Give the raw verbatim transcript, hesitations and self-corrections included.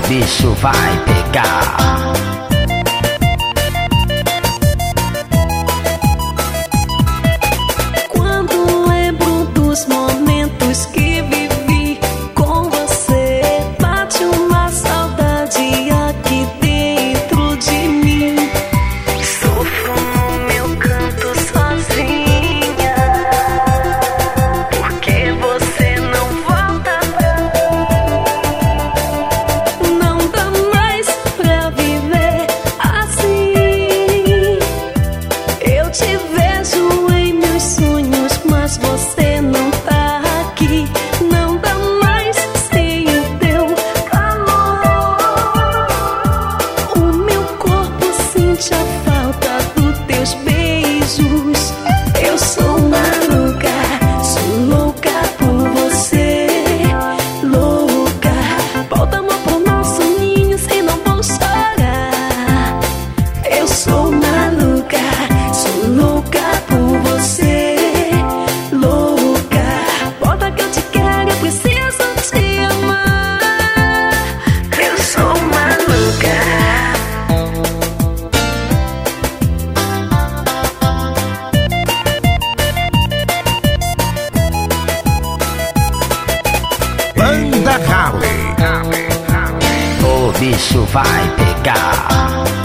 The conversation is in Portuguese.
bicho vai pegar. Quando lembro dos momentos que vivi com você, bate uma saudade aqui dentro de mim. Sofro no meu canto sozinha, porque você não volta pra mim. Não dá mais pra viver assim. Eu te vejo em meus sonhos, mas você não tá aqui. Não dá mais sem o teu calor. O meu corpo sente a falta dos teus beijos. Eu sou maluca, sou louca por você. Louca, volta amor pro nosso ninho, se não vou chorar. Eu sou maluca, sou louca por você. Louca, volta que eu te quero, eu preciso te amar. Eu sou maluca. Banda Harley, o bicho vai pegar.